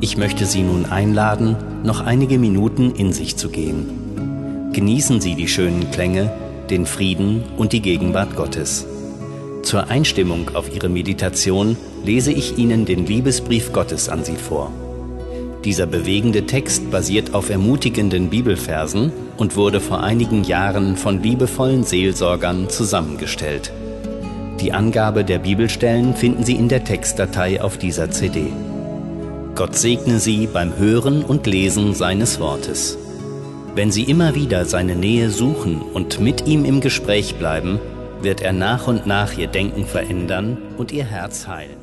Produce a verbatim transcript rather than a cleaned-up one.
Ich möchte Sie nun einladen, noch einige Minuten in sich zu gehen. Genießen Sie die schönen Klänge, den Frieden und die Gegenwart Gottes. Zur Einstimmung auf Ihre Meditation lese ich Ihnen den Liebesbrief Gottes an Sie vor. Dieser bewegende Text basiert auf ermutigenden Bibelversen und wurde vor einigen Jahren von liebevollen Seelsorgern zusammengestellt. Die Angabe der Bibelstellen finden Sie in der Textdatei auf dieser C D. Gott segne Sie beim Hören und Lesen seines Wortes. Wenn Sie immer wieder seine Nähe suchen und mit ihm im Gespräch bleiben, wird er nach und nach Ihr Denken verändern und Ihr Herz heilen.